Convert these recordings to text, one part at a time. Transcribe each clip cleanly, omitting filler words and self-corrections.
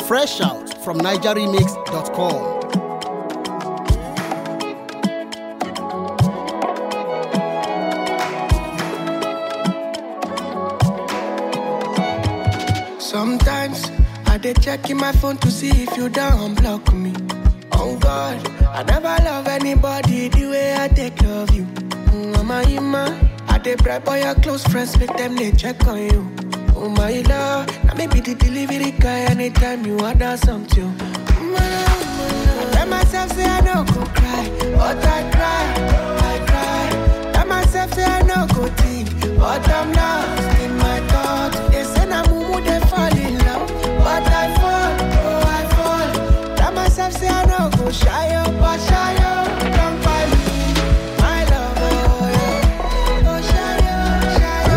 Fresh out from NigerRemix.com. Sometimes I dey checking my phone to see if you don't block me. Oh God, I never love anybody the way I take love you. Mama, I dey bribe all your close friends, make them they check on you. Oh my love, now maybe the delivery guy anytime you order something. I tell myself say I no go cry, but I cry. Tell myself say I no go think, but I'm lost in my thoughts. They say na mumu they fall in love, but I fall. Tell myself say I no go shy up, but shy up. Don't find me, my love, oh yeah. Oh shy up, shy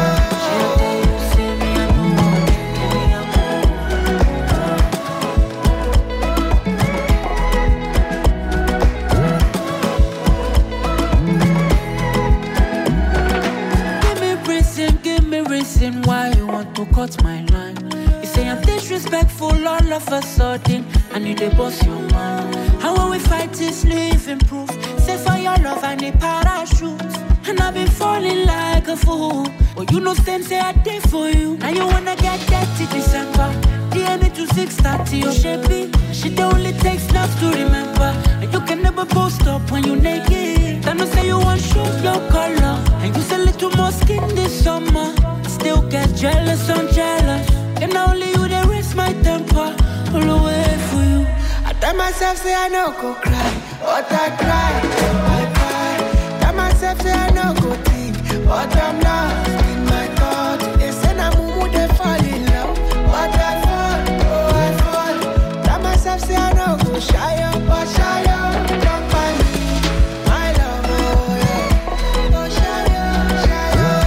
Give me reason why you want to cut my line. You say I'm disrespectful all of a sudden, and you dey boss your mind. How when we fight this living proof? Say for your love I need parachute, and I've been falling like a fool. But you know same say I did for you. Now you wanna get dirty December. DM me to 6:30 or shapey. She the only takes love to remember, and you can never post up when you naked. Then you say you want shoes no color, and you say little more skin this summer. Still get jealous, I'm jealous. And only you that raise my temper all the way for you. I tell myself say I no go cry, but I cry. Tell myself say I no go think, but I'm lost in my thoughts. They say na mumu they fall in love, but I fall. Tell myself say I no go shy up, but shy up. Don't find me, my love, oh yeah. Oh shy up, shy up.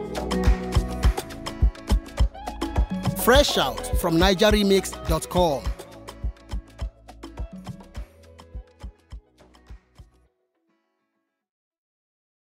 Fresh out from NigerRemix.com.